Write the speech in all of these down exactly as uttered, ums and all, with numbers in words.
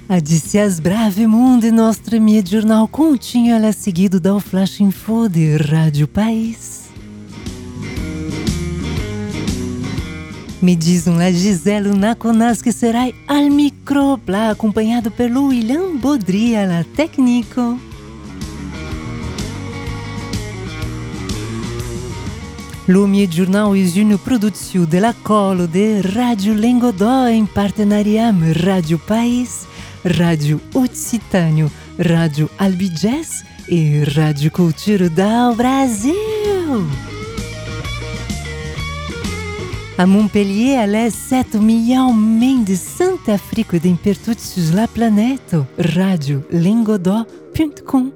Adicias brave mundo nostro mie jornal continha la seguido dal flash info de Rádio País. Me diz um la Gisele Naconas que será al micro, lá acompanhado pelo William Bodria, la técnico. Lo mie jornal è una produzione della Colo de Rádio Lengodó em partenariat com Rádio País, Rádio Occitânio, Rádio Albigés e Rádio Cultura do Brasil. A Montpellier, elle sete milhões de Santa África de pertudo sur la planète. Rádio Lengodó ponto com.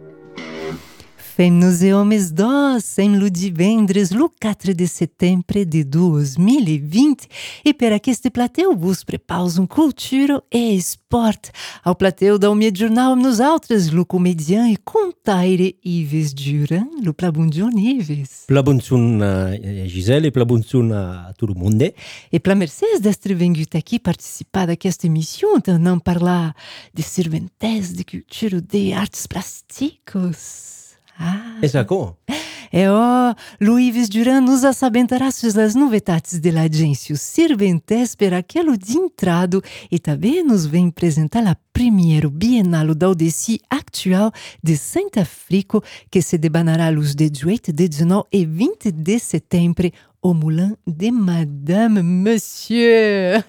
Fem-nos e homens dois, sem lo divendres, lo quatro de setembro de dois mil e vinte. E per aquest plateu vos prepaus um cultura e sport. Ao plateu da mie jornal nos altres, lo comedian e contaire Ives Duran. Lo plabungion Ives. Plabungion a Gisele e plabungion a tout le monde. E pla mercès d'estre vengut aqui participar d'aquesta emissió, tornant parlar de serventes, de cultura, de arts plásticos. Ah. Esatto. E oh, Luiz Duran nos assabentará sobre as novidades de l'agência Serventes per aquilo de entrado e também nos vem apresentar a primeiro bienal da Odessi actual de Santa África que se debanará los dezoito, dezenove e vinte de setembro au Moulin de Madame Monsieur.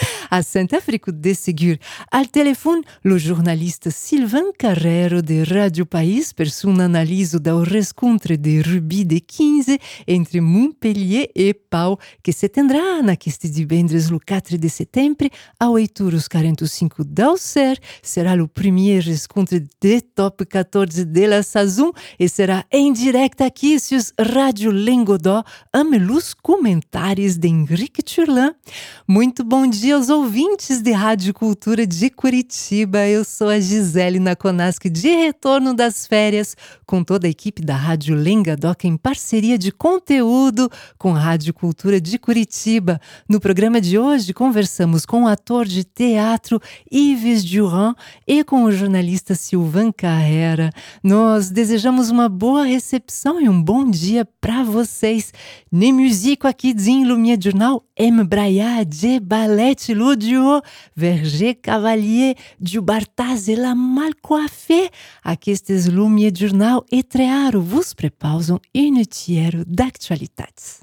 A Santa África de seguir al telefone lo jornalista Sylvain Carrero de Rádio País per sua análise do rescontro de rugby de quinze entre Montpellier e Pau que se tendrá naqueste divendres lo quatro de setembro a oito horas quarenta e cinco da Ser. Será o primeiro rescontro de top quatorze de la saison e será em direto aqui sur Rádio Lengodó amb los comentários de Henrique Turlan. Muito bom dia aos ouvintes de Rádio Cultura de Curitiba. Eu sou a Gisele Naconas, de retorno das férias, com toda a equipe da Rádio Lengodó em parceria de conteúdo com a Rádio Cultura de Curitiba. No programa de hoje, conversamos com o ator de teatro Ives Duran e com o jornalista Sylvain Carrera. Nós desejamos uma boa recepção e um bom dia para vocês. Ne musique aqui din lo mie jornal M. Braia de ballet lo duo Verger Cavalier du Bartaz e la Malcoiffé. Aquestes lo mie jornal e trearo vos prepausam un tiero d'actualitats.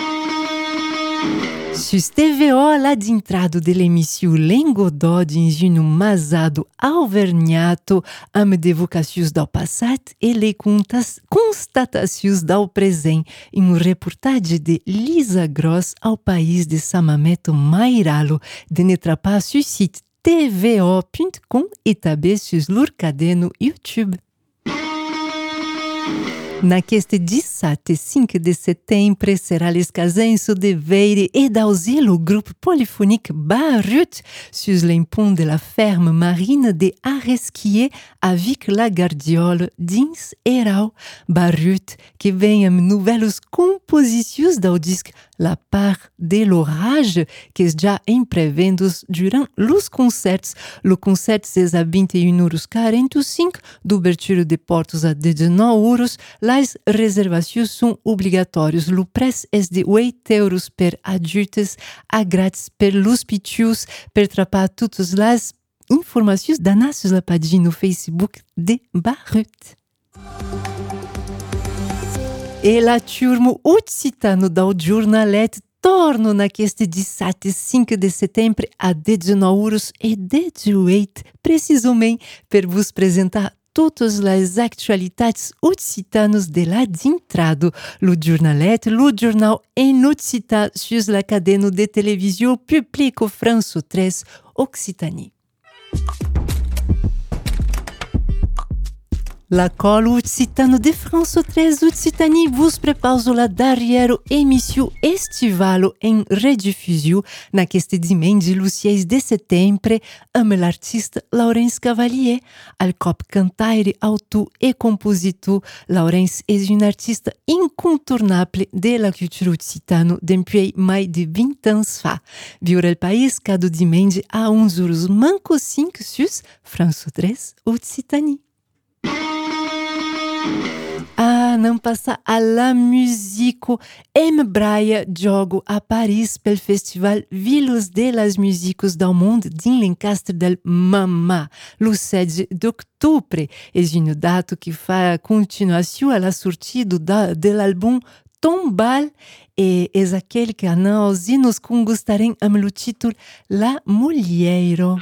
Sus T V O, lá de entrada de l'emissão Lengodó dins un masado auvergnato amb devocacions del passat e le constatacions del present em um reportatge de Lisa Gross ao país de Samameto Mairalo de Netrapá sur site T V O ponto com e também sur lor cadeno YouTube. Naqueste dezessete e cinco de setembro será l'escasenço de Veire e d'Ausilo, o grupo polifonique Barut, sur l'empont de la ferme marine de Arresquier avec la Gardiole dins Erau. Barut, que vem amb novelas composições do disc La Part de l'Orage, que já em pré-vendas durant os concertos. O concerto é a vinte e uma horas quarenta e cinco, d'ouverture de portas a dezenove horas. As reservações são obrigatórias. O preço é de oito euros per adultos, a grátis per los pitius. Per trapar todas as informações da nossa página no Facebook de Barut. E la turma occitano do jornalet torno naqueste dezessete e cinco de setembro a dezenove horas e dezoito, precisamente per vos apresentar todas as actualidades occitanas de lá de entrada. O jornalet, o jornal em occitano sur la cadena de televisão Public France três Occitanie. La Colo Occitano de France três Occitanie vos prepauso la darrière émission estivalo em redifusio naqueste dimanche seis de setembro amb l'artiste Laurence Cavalier. Al cop cantaire, auteur et compositeur, Laurence est une artiste incontournable de la culture occitano depuis mais de vinte ans fa. Viure el país cada dimanche a onze horas manco cinco sus France três Occitanie. Ah, não passa a la musico. Em Braia jogo a Paris pel festival Vilos de las Musicos do Mundo din Lancaster del Mamma, lo sete d'octubre. É uma data que fa continuação à la sortida da, dell'album Tombal e é aquele que nós nos gostarem am lo título La Mulheiro.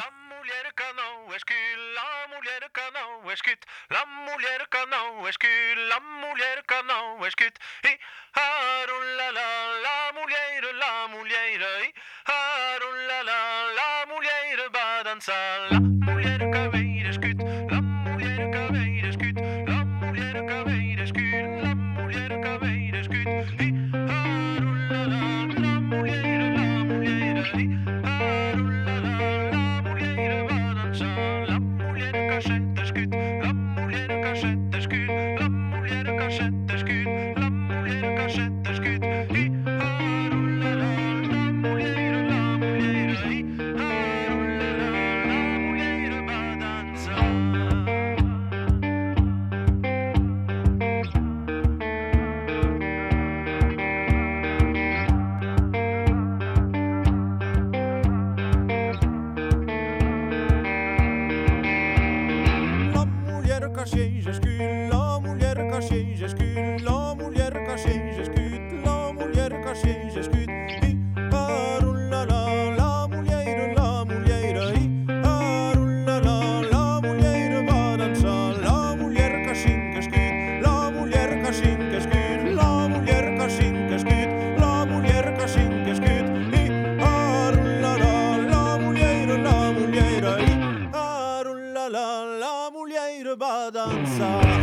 La mulher que não escute, la mulher que não escute, la mulher que não escute, e arulala, la mulher, la mulher, e arulala, la mulher vai dançar, la mulher que vem escute, la mulher que vem escute, la mulher que vem escute, la mulher que vem escute, e arulala, la mulher, la mulher, e arulala, la mulher vai dançar, la mulher que sente escute, la mulher que sente escute, la mulher que sente escute, la mulher que sente escute, e arulala, la mulher, la mulher, e arulala, la mulher vai dançar. La mulher que change escute, la mulher que change escute, la mulher que change escute, e arulala, la mulher, la mulher, e arulala, la mulher vai dançar, la mulher que change escute, la mulher que change escute, la mulher que change escute, la mulher que change escute, e arulala, la mulher, la mulher, e arulala, la mulher vai dançar.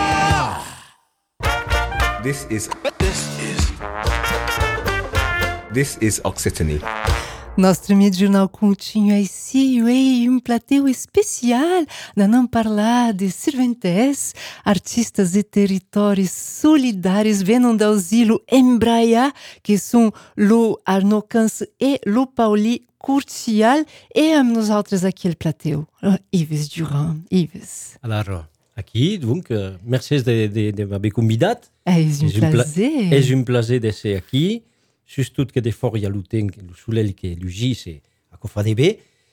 This is this is This is Occitanie. Nostro Mid-Jornal Coutinho é sim, e um plateau especial. Nós não falar de Cervantes, artistas de territórios solidários venham do asilo Embraia, que são o Arnaud Cance e o Pauli Curtial, e a nós outros aqui o plateau. Yves Durand, Yves. Alors, aqui, donc, uh, merci de, de, de m'avoir convidat. É um prazer. É um prazer de ser aqui. Surtout que de fora il y a le temps, le soleil qui est lugis, c'est à Cofradé B.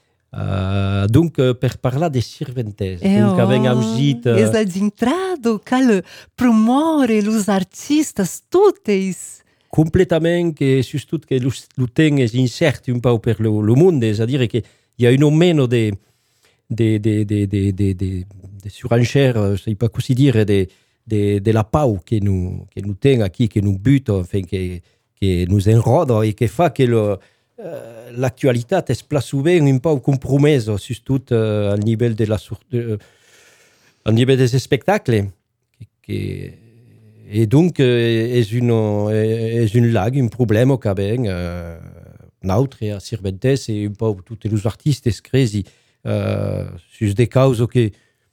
Uh, donc, uh, per parlar de Cervantes. É, donc, oh, avec Augite... Uh, Esa de entrado, cal promore os artistas totes. Complètement, que surtout que le, le temps est incertain un peu per le, le monde, c'est-à-dire qu'il y a un aumento de, de, de, de, de, de, de, de surenchères, je ne sais pas comment dire, de, de, de la pau que nous, que nous tenons ici, que nous bute, enfin, que, que nous enrode et qui fait que le, euh, l'actualité est plus souvent un peu compromise, surtout euh, au niveau de la de, au niveau des spectacles. Que, et donc, euh, est une est une lag, un problème quand même. Euh, Notre et à Cervantes et un peu tous les artistes crazy euh, sur des causes que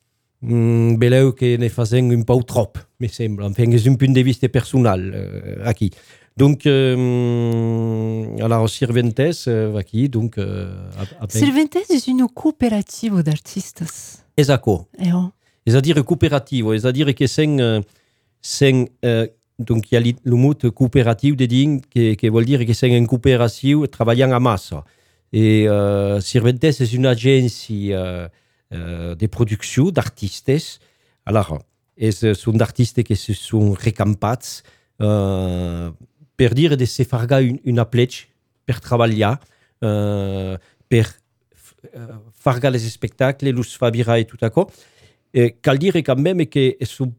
mm, beleu que ne faisaient un peu trop, me semble. Enfin, c'est un point de vue personnel euh, ici. Donc, euh, alors, Cervantes, euh, aqui, donc... Euh, Cervantes é uma cooperativa d'artistas. Exato. É, oh. C'est-à-dire coopérative, c'est-à-dire que c'est... Euh, c'est euh, donc, il y a le mot coopératif de dire, qui, qui veut dire que c'est une coopération travaillant en masse. Et euh, Cervantes est une agence euh, euh, de production d'artistes. Alors, ce sont d'artistes qui se sont récampats euh, per dire de se faire une, une pledge per travailler, euh, per faire les spectacles, les fabricar et tout à coup. Et cal dire quand même que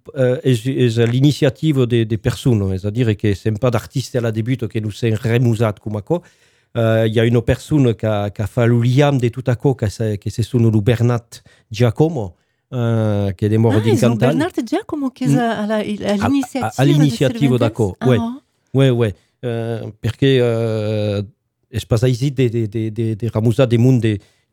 c'est l'initiative des de personnes, c'est-à-dire que ce n'est pas d'artistes à la début qui nous sont remusés comme ça. Il y a une personne qui a, qui a fait le lien de tout à coup, qui c'est son Bernard Giacomo, euh, qui est mort d'un cantal. Bernard Giacomo qui est à, à, à l'initiative. À, à l'initiative, d'accord. Ah, Oui, oui, oui. Euh, parce que euh, c'est pas ici des de, de, de, de ramusades du monde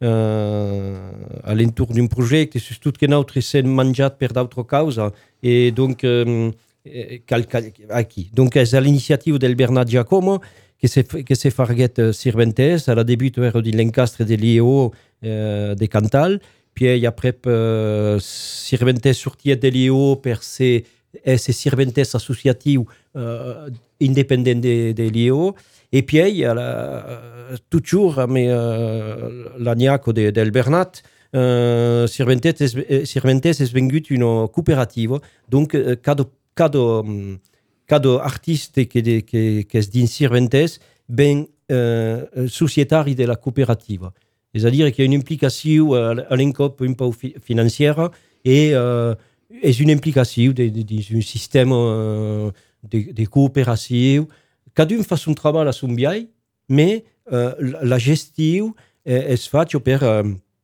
euh, à l'entour d'un projet que surtout que notre c'est mangiat per d'autres causes et donc euh, cal, cal, aquí. Donc c'est à l'initiative del Bernard Giacomo que se que se farget Cervantes à la début de l'encastre de l'I E O euh, de Cantal puis après euh, Cervantes sortit de l'I E O per se c'est Cervantes associatiu euh, indépendant de, de l'I E O et puis il y a la, toujours mais euh, l'agnaco de, del Bernat euh, Cervantes Cervantes est vengut une coopérative donc euh, cada cada cada artiste qui qui qui est din Cervantes ben euh, sociétari de la coopérative, c'est-à-dire qu'il y a une implication à l'encop un peu financière et euh, est une implication d'un système euh, de, de coopération. Cada fait son travail à son biais, mais euh, la gestion est faite par... Euh,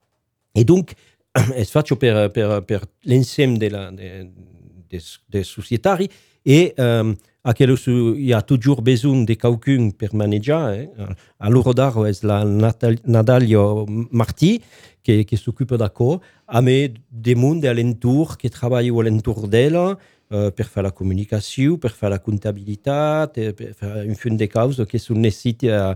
et donc, est faite par, par, par l'ensemble de la, de, de, des sociétaires et euh, à quel il y a toujours besoin de quelqu'un pour manager. Hein. À l'Eurodar, c'est la Natalia Marti qui, qui s'occupe d'accord, mais des mondes alentour qui travaillent alentour d'elle euh, pour faire la communication, pour faire la comptabilité, pour faire une fin de causes qui sont nécessités à,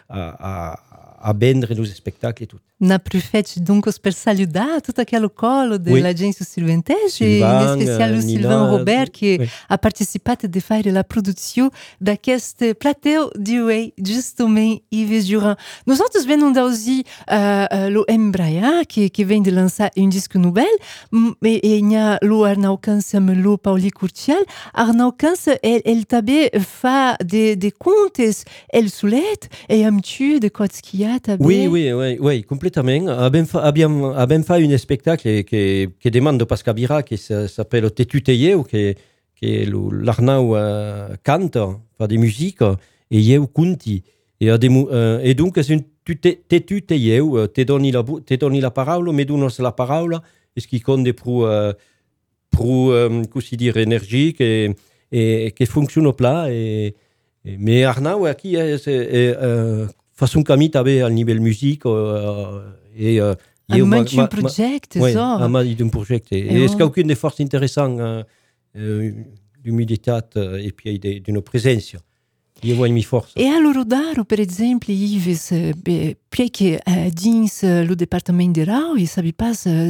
à, à, à vendre nos spectacles et tout. Na prefete donc per saludar tout aquele colo de oui. l'agência Cervantes e em especial o Sylvain Robert que oui. a participado de faire la produção d'aqueste plateau de Way justamente Yves Durand. Nós outros vemos aussi uh, uh, o Embraia que que vem de lançar um disco novel e il a o Arnaud Cance o Pauli Curtial. Arnaud Cance ele, ele também fa de de contes el solet e am tu de Kotskiya também. Oui oui oui oui complètement. Abbiamo, abbiamo fait un spectacle qui, qui demande Pascal Bira qui s'appelle Tetu Teyeu qui, qui l'Arnaud euh, cante, fait des musiques et Yeu Kunti et, euh, et donc c'est une Tetu Teyeu te doni la, te doni la parole mais donos la parole et ce qui compte pour euh, pour euh, comment dire énergique et, et qui fonctionne au plat et E, me Arnau aqui é, é, é faz um caminho também ao nível música e uh, a manche um projeto, oui, só. a manche um projeto. E é quelqu'un de force intéressant, uh, uh, d'umidità uh, e puis de, de uma presença. E eu mi força. E allora Daro, per esempio, Ives, perché eh, dins lo departamento de Rau, e sabe pas, uh,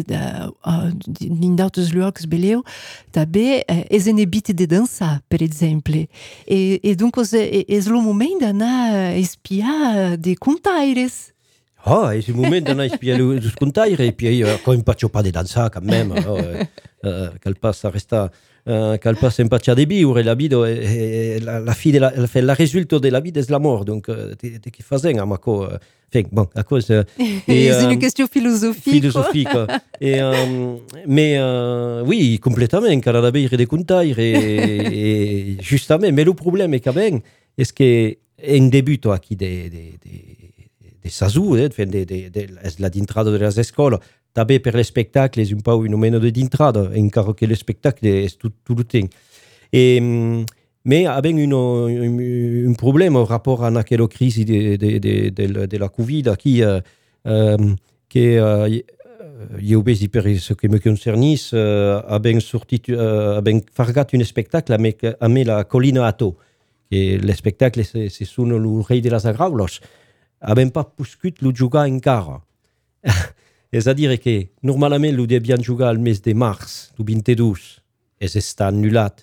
in d'autres luoghi beleu, també eh, es en ebite de dançar, per esempio. E, e donc, è, è lo momento d'anar a espiar de contaires. Ah, è il momento d'anar a espiar los contaires, e puis uh, quand faccio pas de dançar, quand même, oh, uh, uh, qu'elle passe a resta... Uh, qu'elle passe un patch de vivre, la vie, e, e, la, la fille, la, la, la résultat de la vie, c'est la mort. Donc, uh, t'es qui faisait, hein, co, uh, enfin, bon, à cause. Uh, et, c'est um, une question philosophique. Philosophique. et, um, mais, uh, oui, complètement, car la vie, il des comptages, et, et, justement, mais le problème est quand même, est-ce que, un début, toi, qui des, des, des, des sazou, eh, de, de, de, de, la d'intrada de las escoles, també per l'espectacle és un peu un moment de d'intrada, encara que l'espectacle és tot, tot el temps. E, mais avem un, un, un problema rapport a aquella crisi de, de, de, de, de la Covid aquí, uh, um, que uh, jo veig per ce que me concernís, uh, avem sortit, uh, avem fargat un espectacle amb, amb la Colina Ato, que l'espectacle se, se sona el rei de les agraules. Avem pas pogut lo jugar encara. És a dir que normalment lo devíem jugar al mes de març, el vint-i-dos, és està anul·lat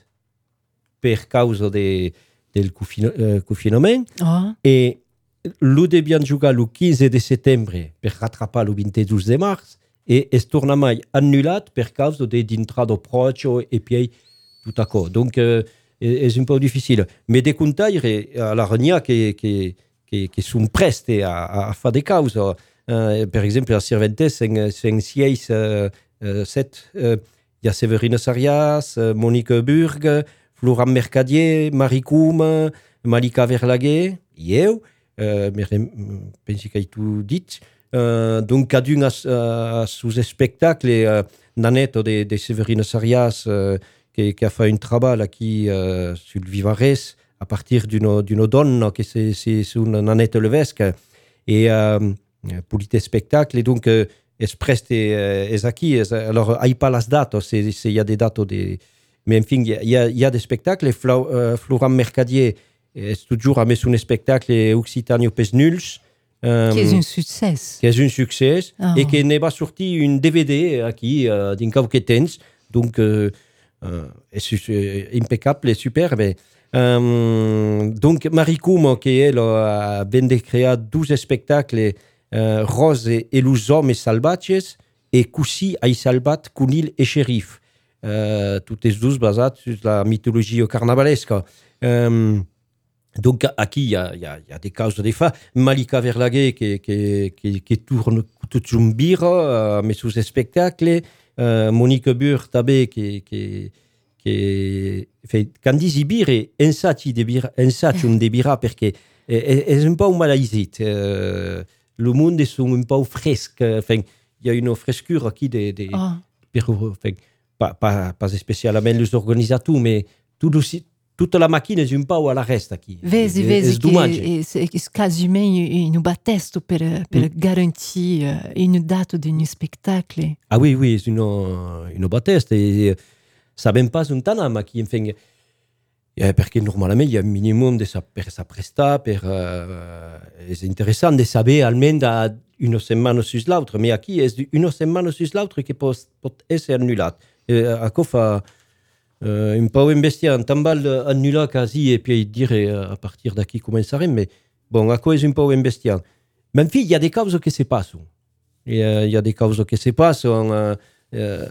per causa de, del confinament, oh. e lo devíem jugar el quinze de setembre per atrapar el vint-i-dos de març, e es torna mai anul·lat per causa de d'intrada procio e puis tot això. Donc, euh, és un peu difficile. Mais de contaire, a la renia que, que, que, que són preste a, a fer de causa. Uh, per exemple, a Cervantes, en sis, uh, uh, set, uh, hi ha Severina Sarias, uh, Monique Burg, Florent Mercadier, Marie Coum, Malika Verlaguer, i eu, uh, penso que tu dit. Uh, donc, cadun a, a sus spectacles, uh, Nanette de, de Severina Sarias, uh, qui, qui a fait un travail aquí uh, sur le Vivarès, a partir d'une, d'une donna, que c'est, c'est une Nanette Levesque, et... Uh, pour les spectacles, et donc euh, es preste euh, es aquí, es, alors il n'y a pas les dates, il y a des dates, de, mais enfin, il y, y, y a des spectacles, Fla, euh, Florent Mercadier est toujours a mis un spectacle Occitanie Pes Nuls, euh, qui est un succès. Qui est un succès, oh. Et qui n'est pas sorti un D V D aquí, euh, d'un quelques temps, donc euh, euh, est impeccable et super, mais euh, donc Marie Coum, qui elle a bien créé douze spectacles, Uh, Rose e los hommes salvatges e Così ai salvat Conil e Xerif. Uh, totes dos basats sur la mythologie carnavalesca. Um, donc, aquí hi ha, hi ha, hi ha des causes de fa. Malika Verlaguer, que, que, que, que tourne tot un bira amb uh, sus espectacles. Uh, Monique Burg, també, que... que que quand dis bire, ensaggi de bira, ensaggi un de bira, perché és un peu malaïsit. Uh, le monde est un peu fresque. Enfin, il y a une frescure qui de, de oh. per, enfin, pas, pas, pas spécialement les organisateurs, mais tout aussi, toute la machine est un peu à la reste qui. Vezi, vezi, che è quasiment un battesto per, per mm. garantire une date d'un spectacle. Ah oui, oui, c'est une, une batteste. Et ça ne vient pas un temps, mais qui, enfin, perché normalment il y a un minimum de sa, per sa presta, per, uh, és interessant de saber almenys una setmana sus l'altra, mais aquí és una setmana sus l'altra que pot, pot ser anul·lat. Eh, això fa uh, un peu investigar, tant val anul·lar quasi et puis dire a partir d'aquí començarem, mais bon, això és un peu investigar. Mais en fi, il y a des causes que se passent. Il y a, il y a des causes que se passent. Uh, uh,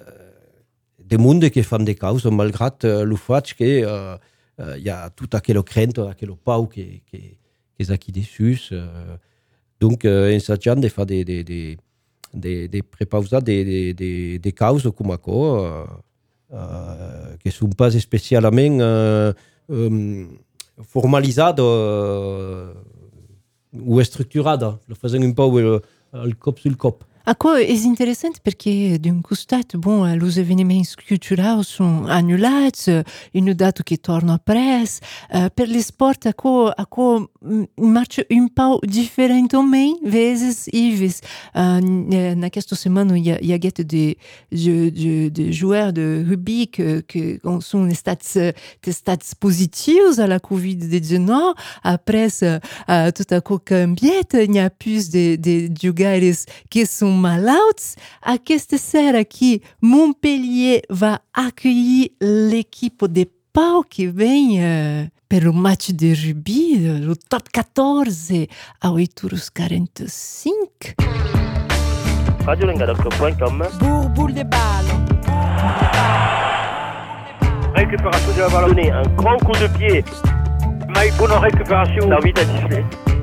de monde que fan des causes, malgrat uh, le fait que uh, uh, y a tout aquello crento, aquello pau que, que, que és aquí dessus. Uh, donc, uh, ensajant de fer de, de, de, de, de prepausar de, de, de, de causes com això, uh, uh, que són pas especialment uh, um, formalitzades uh, o estructurades. Lo fazem un peu el, el cop sul cop. Ecco, è interessante perché di un costato, bon, gli eventi culturali sono annullati, in un dato che torna a pres, uh, per gli sport, ecco, ecco, marcia un po' differentemente, vezes ivis. Uh, na questa settimana, il y a get de, de, de, de joueurs de rugby che, che sono stati testati positivi alla covid diciannove, après, uh, tutto ecco cambiato, il y a più di, di giocatori che sono malauts. À questa sera qui, Montpellier va accueillir l'équipe de Pau qui vem euh, per un match de rugby, le top quatorze a oito heures quarante-cinq. radio lengadoc point com. Bourboule des balles. Récupération de la balle. Donner un grand coup de pied. Mike pour la récupération. L'arbitre a sifflé.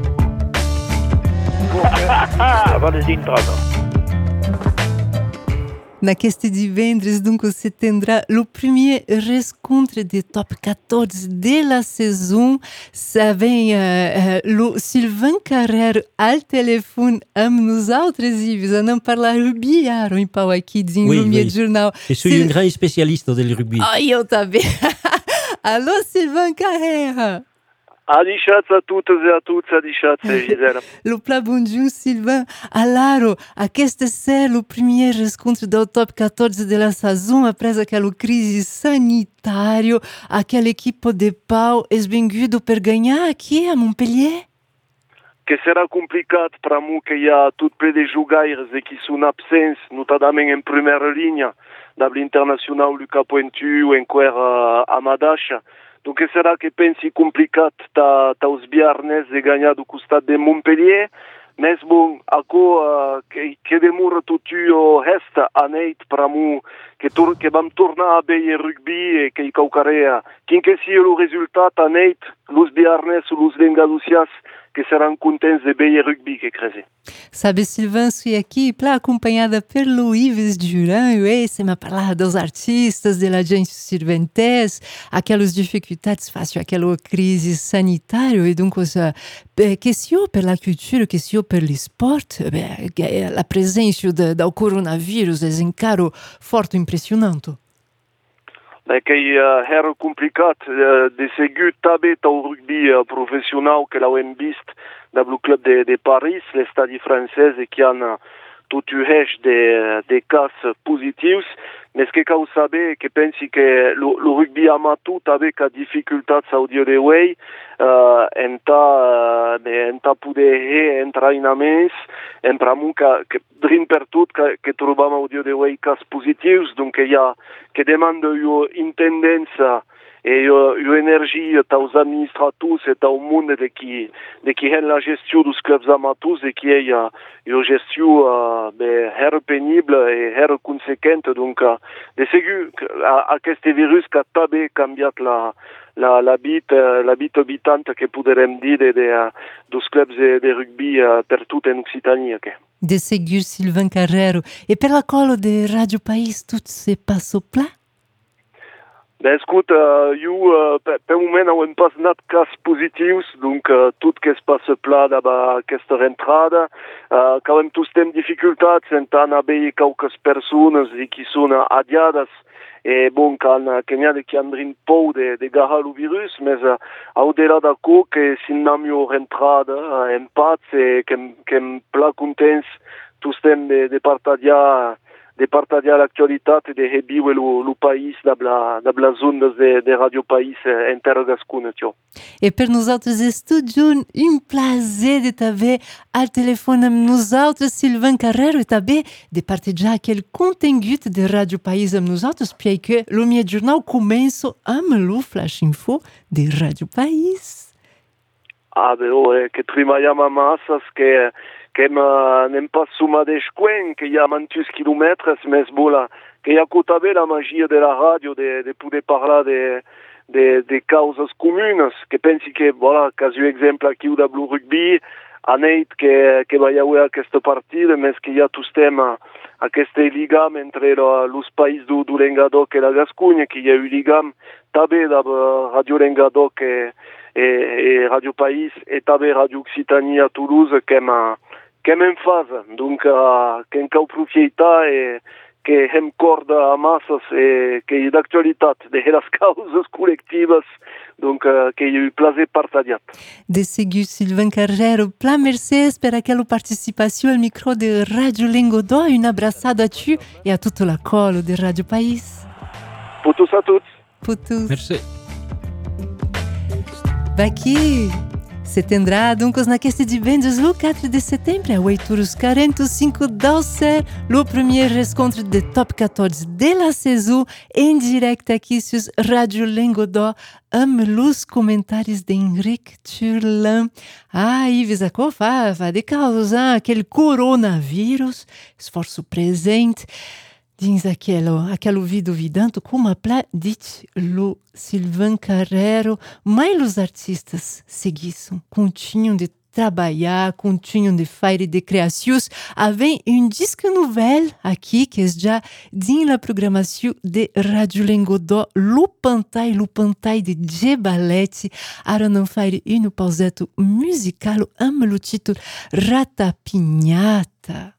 Pour que la balle entrada. Na queste divendres, dunque, se tendrà le premier rencontre de top quatorze de la saison. Ça vem uh, uh, le Sylvain Carrère al telefone amb nosaltres, Ives, a não parlar rugby, ara, em pau aqui, dizem oui, no meu oui. jornal. Je suis Sil- un grand spécialiste du rugby. Ah, eu também. Alô, Sylvain Carrère. Adichat a toutes et à tous, Adichat, Gisèle. Le plat bonjour, Sylvain. Alors, aquesta ser le premier rencontre do top quatorze de la saison après aquela crise sanitaria, aquela equipe de Pau es vengudo per ganhar aqui a Montpellier? Que serà complicat per a mu que hi ha tot ple de jugaires e qui són absents, notadament en primera línia, de l'internacional Lucas Pointu, enquer uh, a Madaxa. Donc serà que pensi complicat ta, ta os biarnes de ganhar do costat de Montpellier, mas bon, aco uh, que, que demora tutu o resta aneit per a mu que, tur, que vam tornar a veure rugby e que hi caucarea. Quin que sia el resultat aneit, los biarnes o los vengaducias que serão contents de veure rugby, que creze. Sabe, Sylvain, sou aqui para acompanhada pelo Ives Duran, e você me falar dos artistas de la agência Cervantes, aquelas dificuldades face àquela crise sanitária, e donc, ça, question per la cultura, question per l'esport, la presença do coronavírus é encaro forte e impressionante. Beh, che uh, era complicat uh, de segur també au rugby uh, professional que l'auem vist dans le club de, de Paris, l'estadi francès, et qui han uh, tot un hech de, de cas positius, mais que cau saber que pensi que le, le rugby amateur també ca dificultats au dia de avui uh, en ta, uh, en ta poder entrainaments, en pramu que, que drin per tot que, que trobam au dia de avui cas positius, donc hi ha que demanda una intendença e una energia taus administrators e tau món de qui de qui hen la gestió dels clubs amateurs e qui hi ha una gestió uh, be, her penible e her consequent, donc uh, de segur a, aquest virus que també canviat la la la bit uh, la bit habitant que poderem dir de, de uh, dos clubs de, de rugby uh, per tot en Occitania que. De segur, Sylvain Carrero. E per la colo de Radio País, tot se passa pla? Ben, escuta, jo uh, per, per moment no hem pas anat cas positius, donc uh, tot que es passa pla d'aba aquesta rentrada. Uh, que hem tots tem dificultats en tant a veure qualques persones i qui són adiades e bon, can, que n'hi ha de qui han drin pou de, de garrar el virus, mais uh, au delà d'aco que si n'hem jo rentrada uh, en pats e que, que hem pla contents tots tem de, de partagiar de partagiar l'actualitat e de reviure el país de la, de la zona de, de Radio País en terra gascuna. E per nosaltres és tot junt un plaer de t'haver al telefone amb nosaltres, Sylvain Carrero, e també de partagiar aquell contingut de Radio País amb nosaltres, perquè el meu jornal comença amb el Flash Info de Radio País. Ah, bé, oh, eh, que treballam a massas, que que n'hem pas suma de coin, que hi ha mantus quilòmetres, més bola, que hi ha també la magia de la ràdio, de, de poder parlar de, de, de causes comunes, que pensi que, voilà, quasi un exemple aquí de Blue Rugby, aneit que, que va haver aquesta partida, més que hi ha tot tema aquest lligam entre els països du, du Languedoc i la Gascunya, que hi ha un lligam també de Radio Languedoc i, i, i Radio País, i també Radio Occitania a Toulouse, que hem che men fasa, donc uh, che in cau proprietà e che hem corda a massas e che è d'actualità de las causas collectivas, donc uh, che è plaisir partagiat. De Segur Sylvain Carrero, plein merci per aquela participação ao micro de Rádio Lengodó. Un abraçado a tu e a tutto la colo de Rádio País. Pour tous à tous. Pour tous. Merci. Aqui se tendrá donc naqueste divendres le quatro de setembro a oito horas quarenta e cinco da ser o primeiro encontro de top catorze de la saison em direto aqui sur Rádio Lengodó amb os comentários de Henrique Turlin. Ah, Ives, a qual fa, fa de causa aquele coronavírus, esforço presente. Dins aquele, aquele ouvido vidante, como a plá dit lo Sylvain Carrero, mas os artistas seguissem, continuam de trabalhar, continuam de fazer de criações. Havem um disque novel aqui, que é já din la programação de Rádio Lengodó, lo pantai, lo pantai de Djebaletti. Ara não faz um pauseto musical, am lo título Ratapinhata.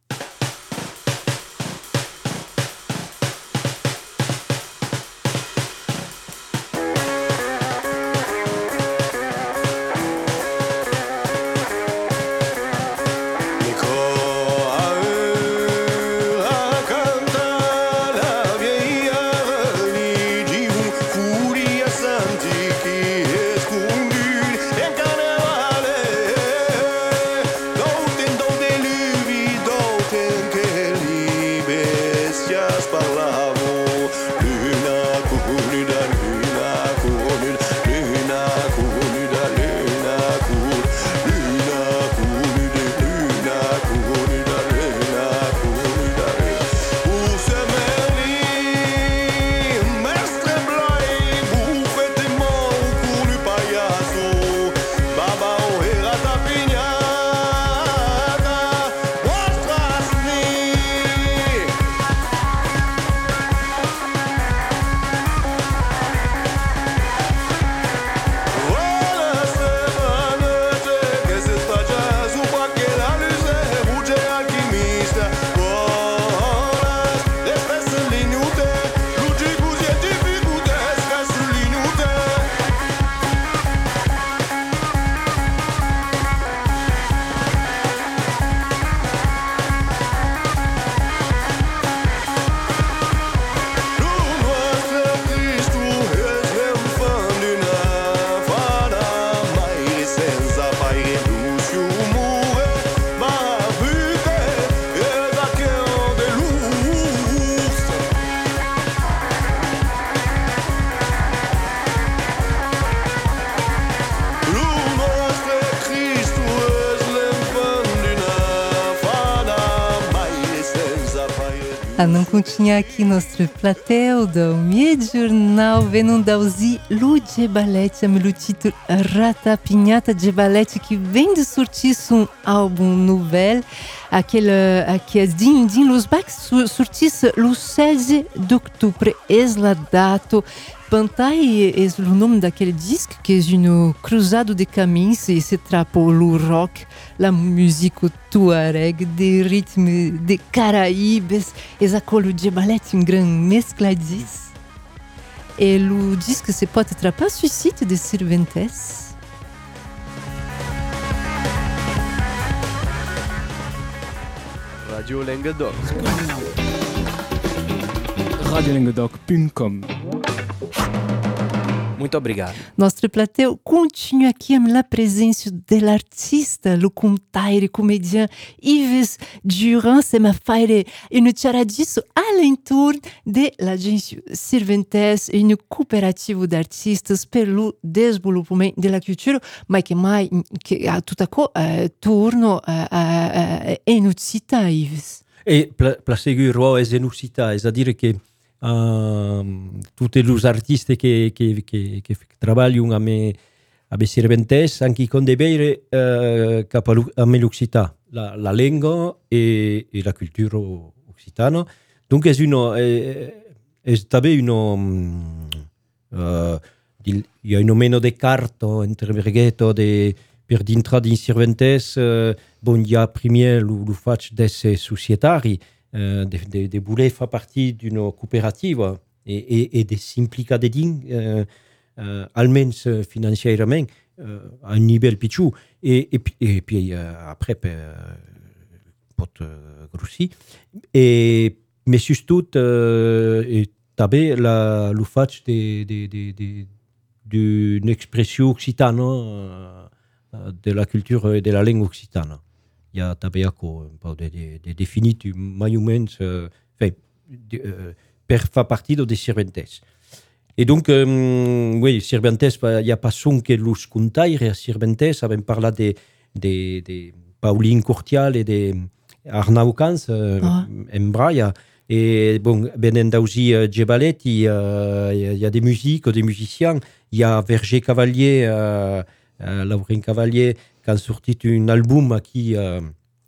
A não continha aqui nosso plateau do Mid-Jornal venant d'auzi lo Djebaletti amb o título Ratapinhata. Djebaletti que vem de sortir um álbum novel, aquele, aquele din, din los bacs sortisse lo seize d'octobre, es la dato. Pantai é o nome daquele disque que é um cruzado de caminhos e se trapa o rock, la música tuareg, de ritmo de Caraíbes, é aquele Djebaletti um grande mescladis. E o disque se pode trapar sur site de Cervantes. Radio Lengodó. radio lengodó ponto com. Muito obrigado. Nosso plateau continua aqui com a presença do artista, o contaire, comedian Yves Durand, se ma fare une charadisso alentour de l'agência Cervantes, une cooperativa de artistas pelo desenvolvimento da cultura, mas que mais que a tutto uh, torno a uh, uh, Enocita, Yves. E para seguir o Enocita, c'est-à-dire que Uh, tutti gli artisti che, che, che, che lavorano a me a Cervantes anche con dei bere uh, a me l'Occità, la, la lingua e, e la cultura occitana. Donc è uno è, è també uno uh, il y a un meno de carto entre verghetto de per dintre din Sirventes, uh, bon, hi ha primer lo, lo faig d'esse societari, uh, de, de, de voler fa partir d'una cooperativa e, e, e de s'implicar de din, uh, uh, almenys uh, financierament, uh, a un nivell pitjor. E, e, e puis uh, après, per, uh, pot uh, grossir. E, mais surtout, uh, e, també la, lo faig de, de, de, de, d'une expression occitane uh, de la culture et de la langue occitane. Il y a també un peu de, de, de definit mai o menys uh, enfin, de, uh, per fa partir de Sirventes. Et donc, um, oui, Sirventes, il n'y a pas son que los contaire a Sirventes, avem parlat de, de, de Pauline Courtial et de Arnau Cans uh, ah. en Braille. Et bon, venant d'aussi uh, Gebalet, il y, a, il y a des musiques, des musiciens. Il y a Verger Cavalier, uh, uh, Laurent Cavalier, qui a sorti un album qui... Uh,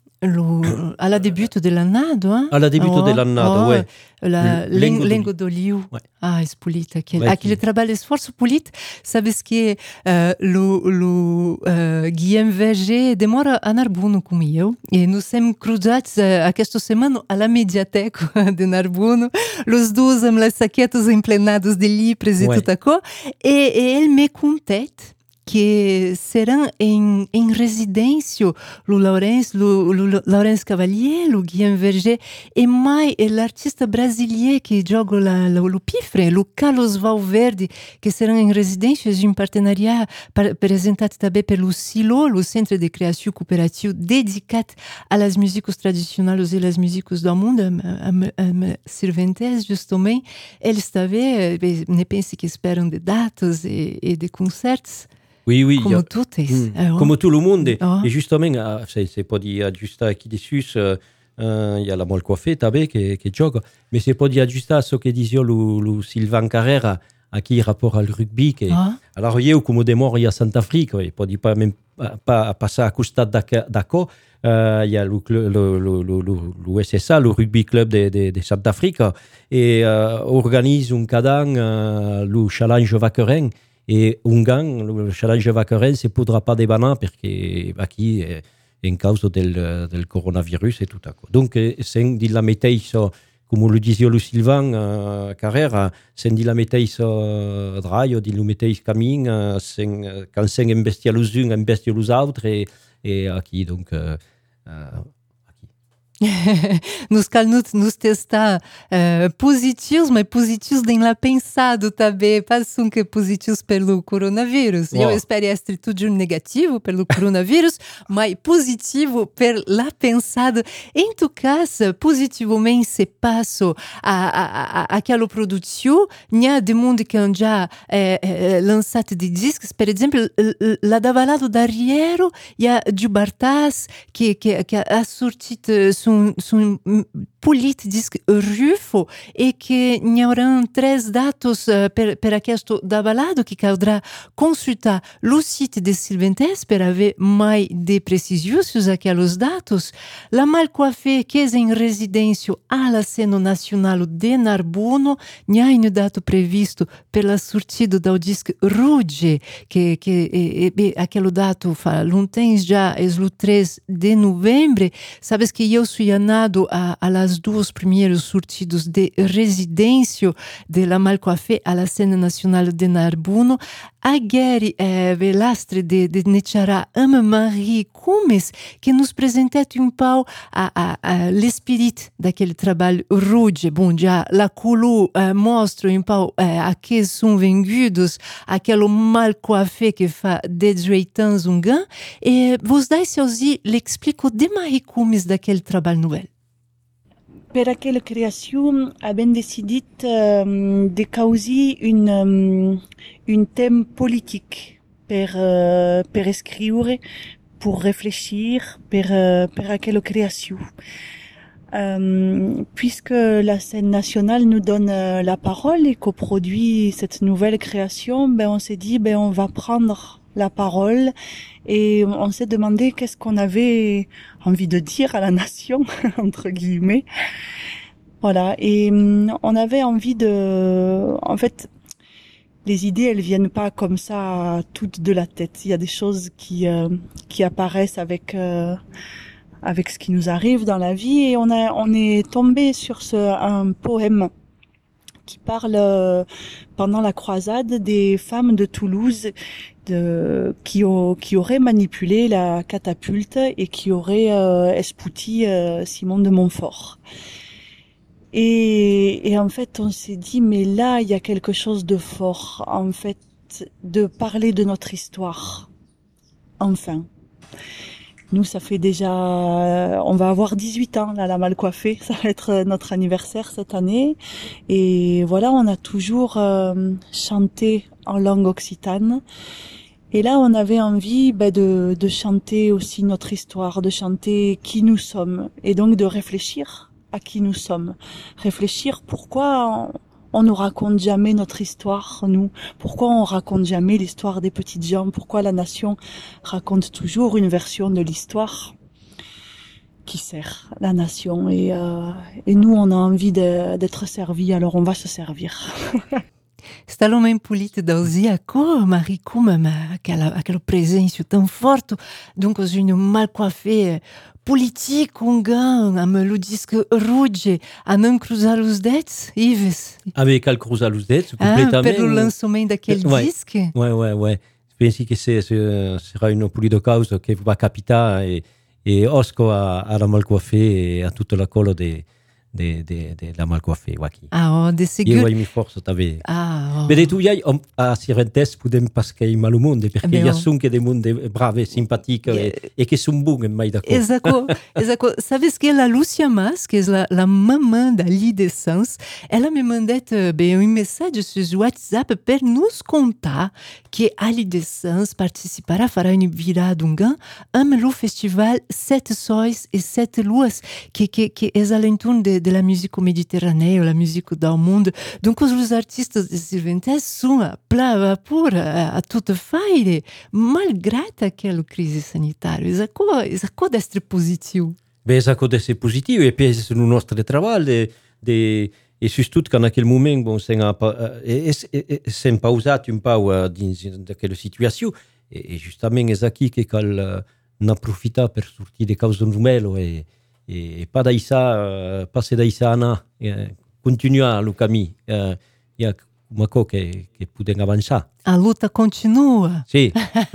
Lo, alla debutto dell'annado, eh? Alla debutto oh, dell'annado, oh, ouais. La Lengo, Lengo d'Oliu. Ouais. Ah, es polita. Aquele, ouais, aquele qui... trabalho esforço polito. Sabes que uh, lo, lo uh, Guillaume Verger demora a Narbuno como eu. E nos sem cruzados uh, aquesta semana alla mediateca de Narbuno. Los dois amb les saquetes emplenados de livres e ouais. tudo aquilo. E, e ele me contete que serão em, em residência o Laurence, o Laurence Cavalier, o Guillaume Verger e mais l'artista brasileiro que joga o pifre, o Carlos Valverde, que serão em residência em parceria apresentado também pelo Silo, o Centro de Criação Cooperativa dedicado às músicas tradicionais e às músicas do mundo, a, a, a Sirventes, justamente. Eles também, ne pense que esperam de datas e, e de concertos. Oui, oui. Comme, a, tout, mm, eh, oh. Comme tout le monde. Oh. Et justement, c'est, c'est pas dit juste qui dessus, il euh, y a la molle coiffée, tabé, qui, qui joue, mais c'est pas dit juste à ce que disait le, le Sylvain Carrera, à qui rapport au rugby. Qui, oh. Alors, il y a comme des morts, il y a Centrafrique, il pas dit pas même pas passer à Costa d'Aco, il euh, y a le, le, le, le, le, le S S A, le rugby club de, de, de Centrafrique, et euh, organise un cadran, euh, le challenge Vaquerin. Et un gang, le challenge Vaquerin, se podrà pas débanar perquè aquí eh, en causa del, del coronavirus et tot això. Donc, eh, sen di la mateixa, com ho dizia el Sylvain uh, Carrera, sen di la mateixa uh, drall o di lo mateix camí, uh, sen, uh, quan sen embestia los uns, embestia los altres, e, e aquí, donc... Uh, uh, nos cal nos, nos testar uh, positivos, mas positivos nem lá pensado também, passam que positivos pelo coronavírus. Oh. Eu espero estar tudo negativo pelo coronavírus, mas positivo per lá pensado. Em tu caso, positivamente se passa a, a, a, aquela produção, nha de mundo que já é, é, lançado de discos, por exemplo, la davalado d'Arriero, e a de Bartas, que, que, que a sortido son, son politi disc rufo e que n'hi haurà tres datos uh, per, per aquest davalado que caldrà consultar lo site de Sirventes per haver mai de precisions sus aqueles datos. La Malcoiffée, que és em residência a la Cena Nacional de Narbuno, n'hi ha un dato previsto per la sortida do disc Ruge, que, que e, e, aquele dato fa lontens já, é o três de novembro. Sabes que eu sou anado a, a las duas primeiros sortidos de residência de la Malcoiffée a la Cena Nacional de Narbuno. A Gary eh, Velastre de, de Nechará Anne-Marie Cumes, que nos apresentou um pau a, a, a l'espírito daquele trabalho rude. Bom, já la colo eh, mostra um pau eh, a que são vendidos aquele Malcoiffée que fa dezoito anos um gan. E vos dai se aussi l'explico de Marie Cumes daquele trabalho novel. Per aquella creació abbiamo decidit um, de causer un, um, un thème politique per, uh, per scriure, pour réfléchir per, uh, per aquella creació. Um, puisque la scène nationale nous donne uh, la parole et coproduit cette nouvelle création, ben on s'est dit ben on va prendre la parole et on s'est demandé qu'est-ce qu'on avait envie de dire à la nation, entre guillemets. Voilà, et on avait envie de... En fait, les idées, elles viennent pas comme ça toutes de la tête. Il y a des choses qui euh, qui apparaissent avec euh, avec ce qui nous arrive dans la vie, et on a on est tombé sur ce un poème qui parle euh, pendant la croisade des femmes de Toulouse de, qui, ont, qui auraient manipulé la catapulte et qui auraient euh, espouti euh, Simon de Montfort. Et, et en fait, on s'est dit, mais là, il y a quelque chose de fort, en fait, de parler de notre histoire. Enfin. Nous, ça fait déjà, on va avoir dix-huit ans, là, la mal coiffée. Ça va être notre anniversaire cette année. Et voilà, on a toujours euh, chanté en langue occitane. Et là, on avait envie ben, de, de chanter aussi notre histoire, de chanter qui nous sommes. Et donc de réfléchir à qui nous sommes. Réfléchir pourquoi on, on ne raconte jamais notre histoire, nous. Pourquoi on raconte jamais l'histoire des petites gens? Pourquoi la nation raconte toujours une version de l'histoire qui sert la nation? Et, euh, et nous, on a envie de, d'être servis, alors on va se servir. Stalo men polite da Ozia, co Marie Kuma, aquela, aquela presença tão forte, donc une mal coiffée politique, on gagne, un melodisque rouge, a não cruzar os dedos, Ives. Avec al cruzar os dedos, ah, completamente. Pelo lançamento daquele ouais. disque. Ouais, ouais, ouais. Pensi che se, se, sarà una pulita causa che va a capitare e, e osco a, a la mal coiffée e a tutta la colla de de de de la mal coiffée aqui. Ah, oh, de segur. Io mi forza t'ave. Ah. Oh. Beh, tu hai a Sirventes podem pascare mal au monde perché eh il y a oh. son che de monde brave, simpatiche yeah. e, e che son bons mai d'accord. Exato, exato. Sabes que a Lúcia Mas, que é a, a mamã da Lidessence, ela me mandou bem um mensagem sur WhatsApp para nos contar que a Lidessence participará, fará uma virada um gan, no festival Sete Sóis e Sete Luas, que que que é a l'entour de de la musique méditerranée, la musique do mundo. Donc os artistas de Sirventes são a plat vapor, a, a tutte faire, malgrado aquela crise sanitária. Isso pode essere positivo. Beh, ça pode essere positivo e poi c'est no nostre trabalho de, de e surtout qu'en aquel moment bon c'est c'est pausat un peu dins d'aquella situació e, e justament és aquí que cal uh, n'aprofitar per sortir de causes numero e e pas d'aïssa uh, passer d'aïssa anar uh, continuar lo camí uh, hi ha uma cosa que, que podem avançar. A luta continua. Sì.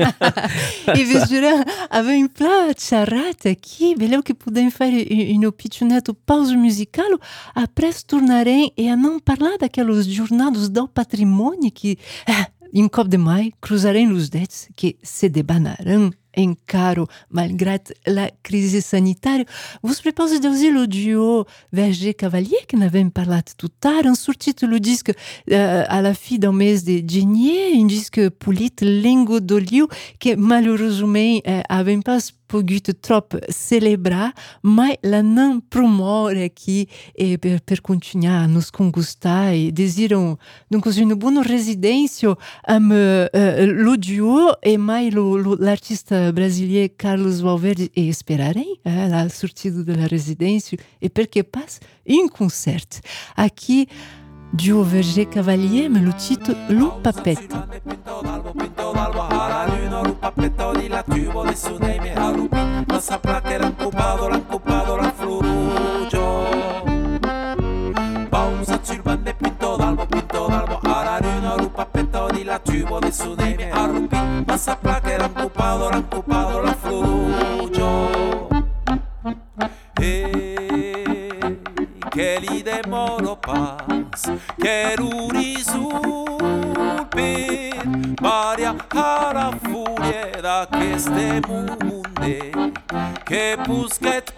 E veja, avem plat xerrat aqui, veleu que podem fare un pitchonet pausa musical, après tornarem e a não parlar daqueles jornados do patrimônio que, em cop de mai, cruzarem os dedos que se debanarão em caro, malgrado la crise sanitaire. Vous proposez d'oser le duo Verger Cavalier, que n'avons parlé tout tard, un sortit le disque euh, à la fin d'un mes de Genier, un disque polite, Lengo d'Olio, que malheureusement euh, n'avons pas pogut trop celebrar, mas la não promore aqui e per, per continuar a nos congustar e desiram donc une bonne residência am uh, lo duo e mai lo, lo, l'artista brasileiro Carlos Valverde e esperarem eh, la sortida de la residência e perché passe un concert aqui duo Verger Cavalier me lo titolo Lo Papetto. Pappetto di la tubo di su dei miei alupi, ma saprà che l'han copato, l'han copato la florugio. Pausa cirbande e pinto d'albo, pinto d'albo, alla luna, lu pappetto di la tubo di su dei miei alupi, ma saprà che l'han copato, l'han copato la florugio. E che li demoro pas, che l'urisulpe, varia alla furia da queste munde che pusket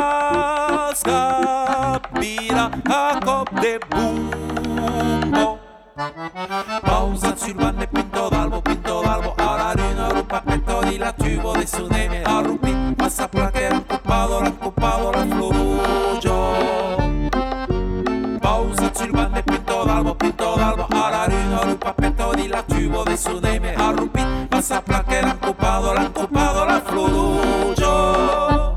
pasca bira a cop de bumbo. Pausa sul vanne pinto d'albo, pinto d'albo alla luna, un pappetto di la tubo di su dei miei arrupi, ma saprà che l'han copato, l'han copato la florugio. Pausa sul vanne pinto d'albo, pinto d'albo alla luna, un pappetto di la tubo di su dei miei arrupi, ma saprà che l'han copato, l'han copato la florugio.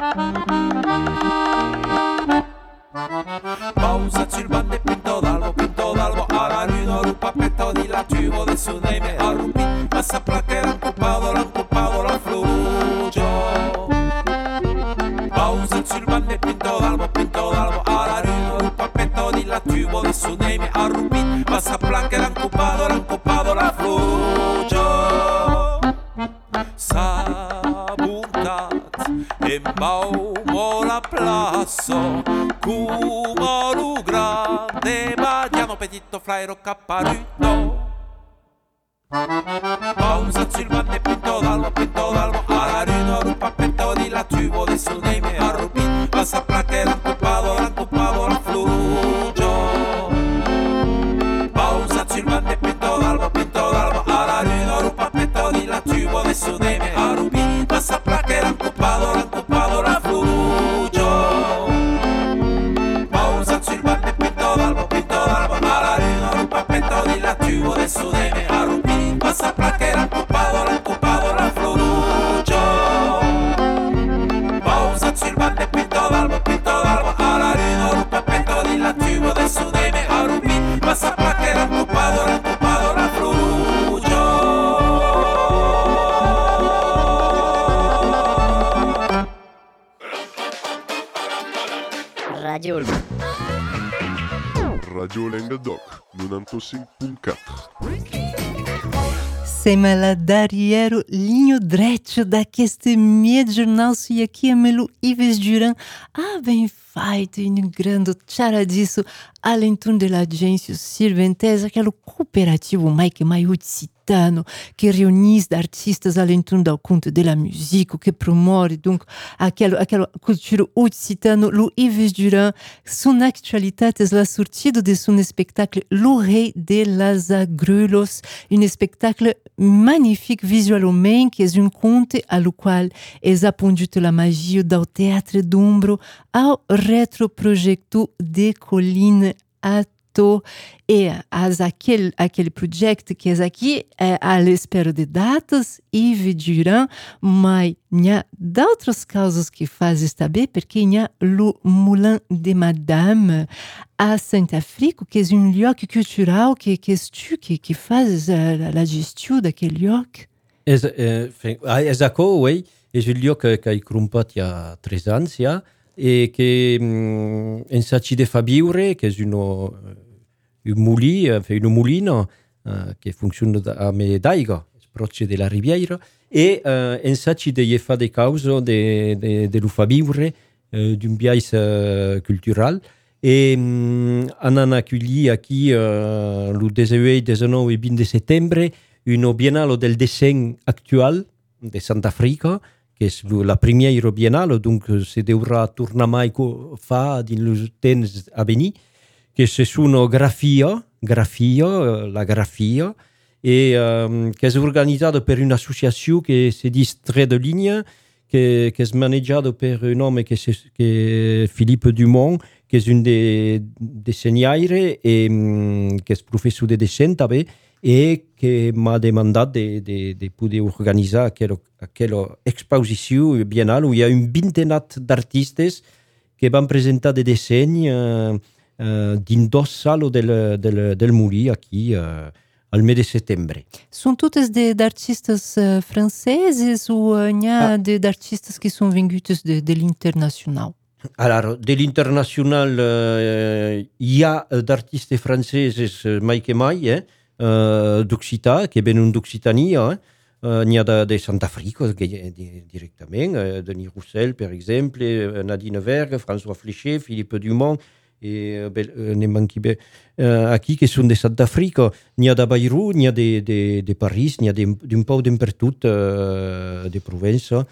Pausa sul bande pinto d'albo, pinto d'albo, alla luna, un pappetto di lativo del sudeme, a rupi, passa placca, l'han coppato, l'han coppato, la flugio. Pausa sul bande pinto d'albo, pinto d'albo, alla luna, un pappetto di lativo del sudeme, a rupi, passa placca, l'han coppato, l'han coppato, la flugio. Sabuntat, e baumo la plasso, come lu grande Badiano petito flairo capparuto. Pausa sul bande pinto d'albo, pinto d'albo, alla luna, un pappetto di lativo del sudeme, a rupi, passa placca, l'han coppato, l'han coppato, la flugio. Pausa sul bande pinto d'albo, pinto d'albo, alla luna, un pappetto di lativo del sudeme, a rupi, passa placca, l'han coppato, l'han coppato, la flugio. Pausa sul bande pinto d'albo, pinto d'albo, alla luna, un pappetto di lativo del sudeme, a rupi, passa placca, l'han coppato, l'han coppato, la flugio. Pausa sul bande pinto d'albo, pinto d'albo, alla luna, un pappetto di lativo del sudeme, a rupi, passa placca, l'han coppato, l'han coppato, la flugio. Radio Radio Languedoc, novantacinque ponto quatro. Sema la Darriero linho direto daqueste meio jornal e aqui é Melo Ives Duran. Ah, bem feito, integrando charadiço além de la agência Sirventes, aquele cooperativo Mike Maiutzitano que reúne artistas além do conto de la musique, que promove donc aquela aquela cultura occitano. Lo Ives Duran, son actualité é la sortida de son spectacle Le Rei de las Agrulos, un spectacle magnifique visuellement, que é um conte ao qual é apondita la magia do teatro d'ombro ao retroprojeto de Colline Atto. E as aquele, aquele projeto que é aqui é à espera de datas e Duran, mas há outras causas que fazem saber, porque há o Moulin de Madame a Saint-Afrique, que é um local cultural que, que, que, que faz a, a gestão daquele local. É d'accord, oui. É um local que a crumpat há três anos, já, e que um, em Sachi de Fabiure, que é um un molí, une moulina uh, che funziona a Medaiga, proche della Riviera, e uh, in saci de fa de causa de, de, de lo fa vivere uh, d'un biais uh, cultural, e um, anan accueilli aquí uh, lo diciotto, diciannove e venti settembre un biennale del dessin actual de Santa Africa, che è la primiera biennale, donc se dovrà tornare mai fa in los temps a venir, che sono grafia, grafia, la grafia, e um, che è organizzata per un'associazione che si dice Trait de Ligne, che, che è maneggiata per un uomo che, che è Philippe Dumont, che è un de, disegnatore e um, che è professore di dessin també, e che mi ha demandato di de, de poter organizzare quella exposizione biennale où il y a une vingtaine d'artistes che vanno presentare des dessins uh, uh, din dos salo del, del, del Moulí aqui uh, al mese de settembre. São todas de, de artistas uh, franceses ou uh, há ah. de, de artistas que são vingutos de, de l'international? Alors, de l'international, il uh, y a d'artistes franceses mai que mai, eh? Uh, d'Occità, che venen d'Occitania, eh? uh, n'hi ha de, de Santa Africa que, di, directament, uh, Denis Roussel, per exemple, Nadine Vergue, François Fléché, Philippe Dumont, e uh, ne manchi bé. Uh, aquí, que són de Santa Africa, n'hi ha de Bayrou, n'hi ha de, de, de Paris, n'hi ha d'un peu d'impertut uh, de Provença.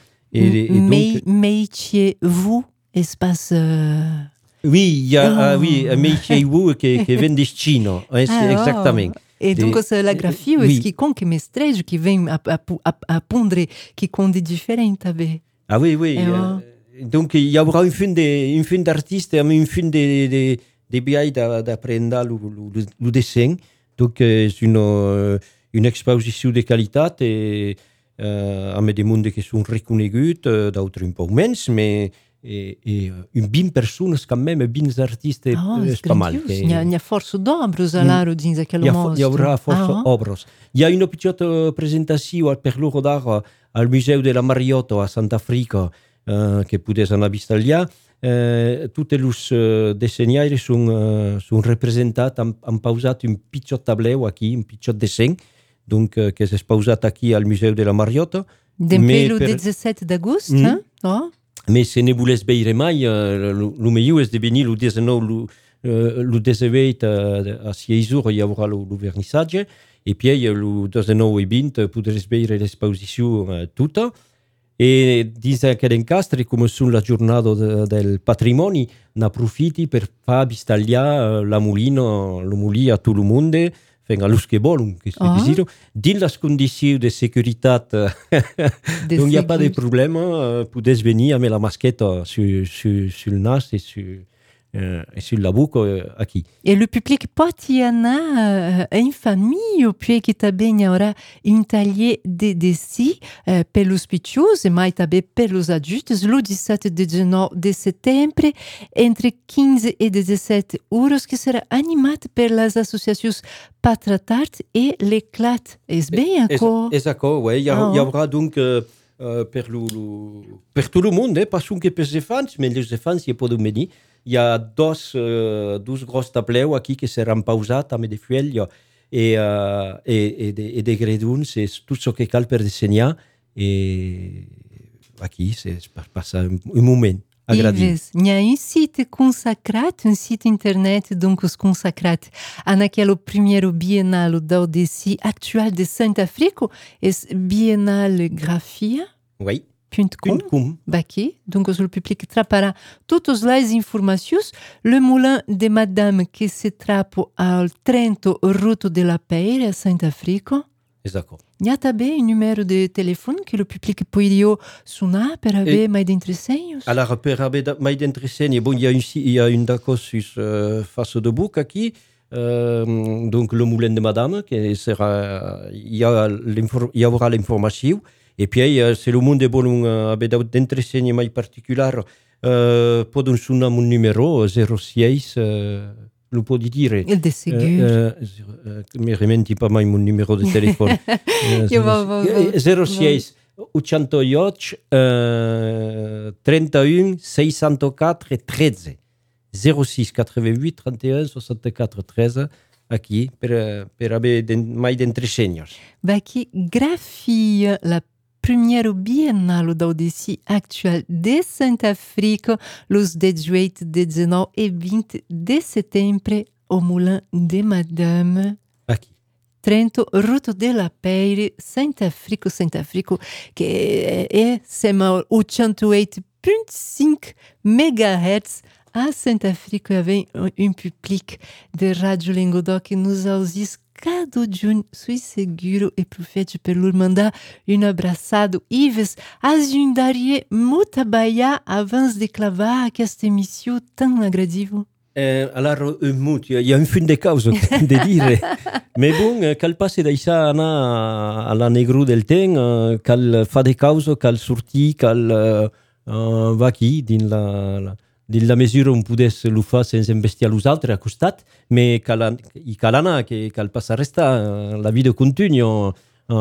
Mais, mais vous, espace... Uh... Oui, il y a, oh. ah, oui, Meitei-Wu que, que vem de China, ah, exactement. Et donc, c'est la graphie, oui. Est-ce qui compte, mais c'est qui vient à, à, à, à pondre, qui compte différent, t'avais. Ah oui, oui. Euh, donc, il y aura une fin de, une fin d'artiste, une fin de, de, de biais d'apprendre le, le, le dessin. Donc, c'est une, une exposition de qualité et euh, avec des mondes qui sont reconnus, d'autres un peu moins, mais et, et une vingt personnes quand même, vingt artistes, Ah, c'est pas mal. Il y a, il y a force d'obres à l'art dins aquel Il y, a, mostra. il y aura force Ah, obres. Il y a une petite présentation per l'Euro d'art al Museu de la Mariotto a Santa Frica, uh, que podes anar a vista allà. Uh, tutti i uh, disegnaires sono, uh, sono rappresentati, hanno han pausat un piccolo tableu aquí, un piccolo dessin, donc, uh, che si è pausat aquí al Museu de la Mariotto. D'empelo per... dezessete d'agosto, mm. eh? Oh. Ma se ne volesse veure mai, uh, lo meglio è di venire il diciannove, il diciannove a sei ore, hi haurà il vernissatge, e poi il diciannove e venti potrete vedere l'esposizione uh, tutta. E dins aquest encastre, come sono la giornata de, del patrimonio, ne approfitti per far visitare la mulino, la mulì a tutto il mondo, fent a los que volen, que Ah. uh-huh. Dins les condicions de seguretat, donc il n'y a pas de problème, uh, podes venir avec la masquette sur, sur, sur le nas et sur, uh, et sur la boucle uh, aquí. E il public pot y anar uh, en famille, puis també hi haurà un taller de deci uh, per los pitius e mai també per los adultes, el dezessete e dezenove de setembre, entre quinze e dezessete horas, que serà animat per les associacions Patratart et l'Éclat. És bé, encore? És d'accord, oui. Il y, Ah. y aura donc euh, euh, per, lo, lo, per tout le monde, eh, pas que per les enfants, mais les enfants ils peuvent venir. Il y a dos, euh, dos gros tableaux aquí que seran pausats amb de fuel et, euh, et, et, de, et de gredons, c'est tout ce que cal per dissenyar. Et aquí c'est per passar un, un moment agradable. Ives, hi ha un site consacrat, un site internet donc consacrat en aquel primer bienal d'Audeci actual de Santa Frico, és biennalgrafia. Oui. .com, com. Baqui, donc le public traparà totes les informacions. Le moulin de Madame que se trapo al trenta Route de la Peire a Santa Frico. Exacte. Hi ha també un número de telèfon que le public podria sonar per haver Et, mai d'entresenhos? Alors, per haver mai d'entresenhos, bon, il y a, il y a une d'accord sur euh, face de bouc aquí, euh, donc le moulin de Madame, que sera, il y, a il y aura l'information. Et puis, euh, se le monde vol uh, haver d'entresenhos mai particular, uh, poden sonar un numéro zero sis, uh, lo può dire. Il de segur. Uh, uh, mi rementi pas mai mon numéro de téléphone. uh, zero sis ottantotto uh, trenta e uno sessantaquattro tredici. zero sis ottantotto trenta e uno sessantaquattro tredici. Aquí, per, per haver mai d'entresenhos. Baqui, grafia la primeiro bienal d'Audeci actual de Santa Frico, los dezoito, dezenove e vinte de setembro, au Moulin de Madame. Aqui. trenta Route de la Peire, Santa Frico, Santa Frico, que é sema ottantotto virgola cinco megahertz. A Santa Frico havia um public de Rádio Languedoc que nos audis cada dia, sou seguro e profete per lor mandar um abraçado. Ives, ajudaria muito a trabalhar avant de clavar esta emissão tão agradável? Eh, alors, un mot, il y a un fin de cause de dire. Mais bon, cal passe d'aixà anar a la negru del temps, cal fa de cause, cal sortir, cal uh, uh, va aquí, dins la... la dins la mesura on podes lo fer sense embestiar los altres a costat, mais cal, i cal anar, que cal pas restar, la vida continua.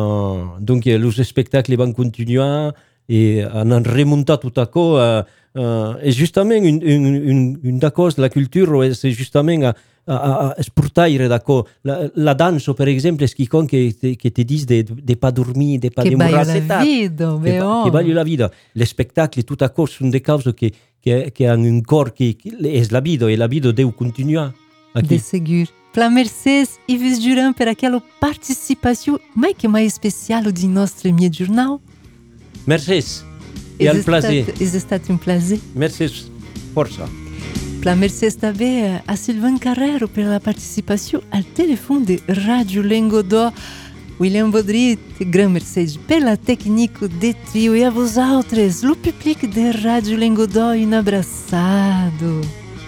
Uh, donc, los spectacles van continuar et han remuntat tot això. Uh, uh, et justament, un, un, un, un d'accord, la culture, c'est justement a, a, a esportaire, d'accord. La, la danse, per exemple, és quelqu'un que, que te dis de ne pas dormir, de ne pas demorar cette la vida, que, que value la vida. Les spectacles, tout à coup, sont des causes que que, que han un cor que, que és la vida, e la vida deu continuar. Aqui. De segur. Pla Mercedes Ives Duran per aquela participação mais que mais especial de nosso meu jornal. Mercedes. E al plaisir. É estat um prazer. Mercedes, força. Pla Mercedes també a Sylvain Carrero per la participació al telèfon de Rádio Languedoc. William Baudry, Grand Mercedes, pela técnico de trio e a vos altres, o public de Rádio Languedoc, um abraçado.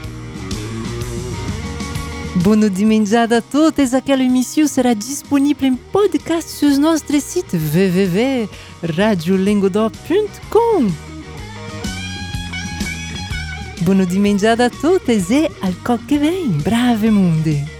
Boa dimanjada a todos, aquela emissão será disponível em podcast sur nosso site w w w ponto radio languedoc ponto com. Buon di mangiare a tutti e al cocche vem, brave monde!